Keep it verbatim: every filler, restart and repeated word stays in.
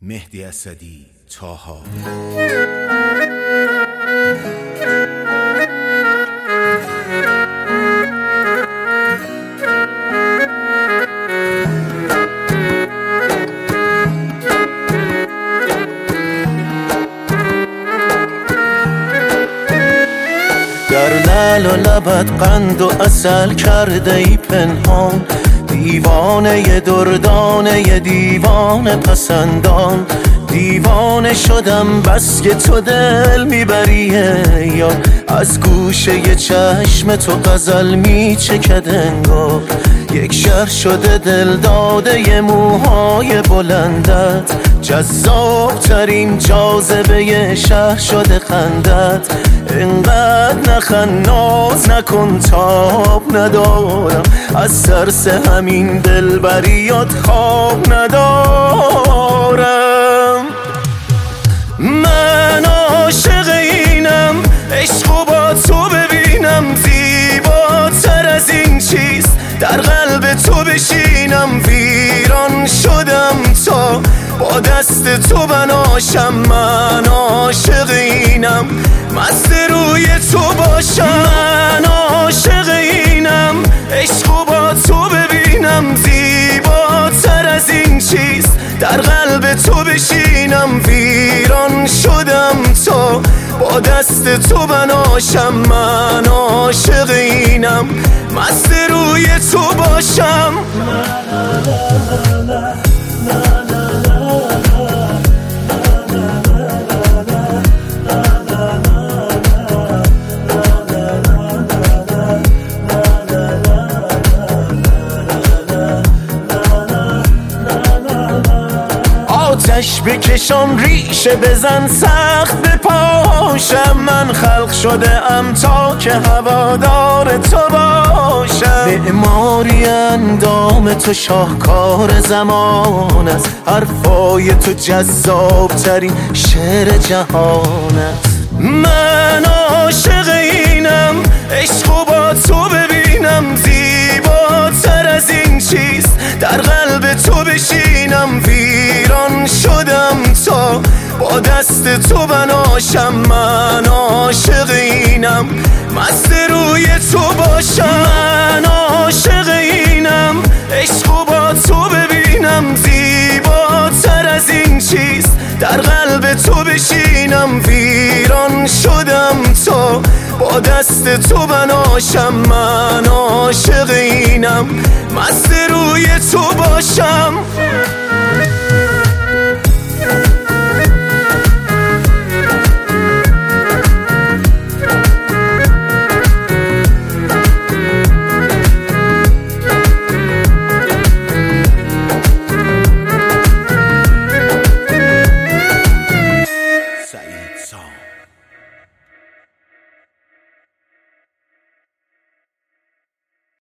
مهدی اسدی، طاها. در لعل و لبت قند و عسل کرده ای پنهان، دیوانه دردانه دیوانه پسندان. دیوانه شدم بس که تو دل میبریه، یا از گوشه چشم تو غزل میچکد انگار. یک شهر شده دل داده موهای بلندت، جذاب ترین جاذبه شهر شده خندت. اینقدر نخن ناز نکن تاب ندارم، از ترس همین دلبریات خواب ندارم. من عاشق اینم، عشقو با تو ببینم، زیباتر از این چیز در قلب تو بشینم. ویران شدم تا با دست تو بناشم، من عاشق اینم، مست روی تو باشم. من عاشق اینم، عشقو با تو ببینم، زیباتر از این چیز در قلب تو بشینم. ویران شدم تا با دست تو بناشم، من عاشق اینم، مست روی تو باشم. آتش بکشم ریشه بزن سخت بپاشم، من خلق شده ام تا که هوادار تو باشم. معماری اندام تو شاهکار زمان است، حرفای تو جذاب ترین شعر جهان است. من عاشق اینم، عشقو با تو ببینم، زیباتر از این چیز در قلب تو بشینم. ویران شدم تا با دست تو بناشم، من عاشق اینم، مست روی تو باشم. من عاشق اینم، عشقو با تو ببینم، زیباتر از این چیز در قلب تو بشینم. ویران شدم تا با دست تو بناشم، من عاشق اینم، مست روی تو باشم. سعید سام.